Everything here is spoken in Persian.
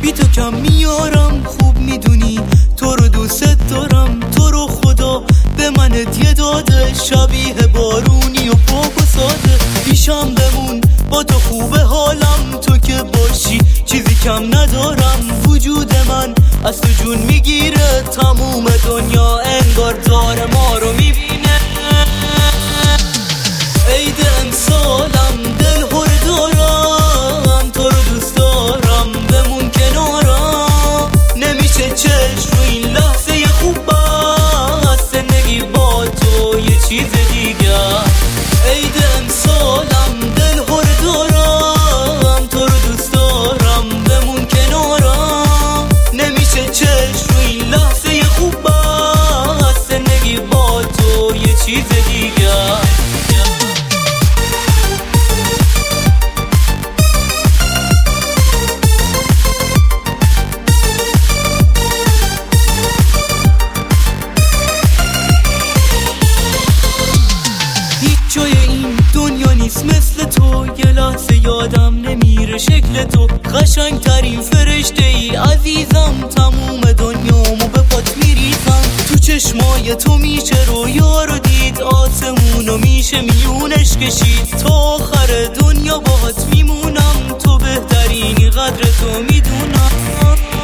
بی تو کم میارم، خوب میدونی تو رو دوست دارم. تو رو خدا به من هدیه داده، شبیه بارونی و پاک و ساده. پیشم بمون با تو خوبه حالم، تو که باشی چیزی کم ندارم. وجود من از تو جون میگیره، تموم دنیا انگار داره ما رو میبینه. عید امسالم دل هر دارم، تو رو دوست دارم، بمون کنارم. نمیشه چشم رو این لحظه خوب بست، زندگی با تو یه چیز دیگه. عید امسالم دل هر دارم، تو رو دوست دارم، بمون کنارم. نمیشه چشم رو این لحظه خوب بست، زندگی با تو یه چیز دیگه. جای این دنیا نیست مثل تو، یه لحظه یادم نمیره شکل تو. قشنگ ترین فرشته ای عزیزم، تموم دنیامو به پات میریزم. تو چشمای تو میشه رویا رو دید، آسمونو میشه میونش کشید. تا آخر دنیا باهات میمونم، تو بهترینی، قدر تو میدونم.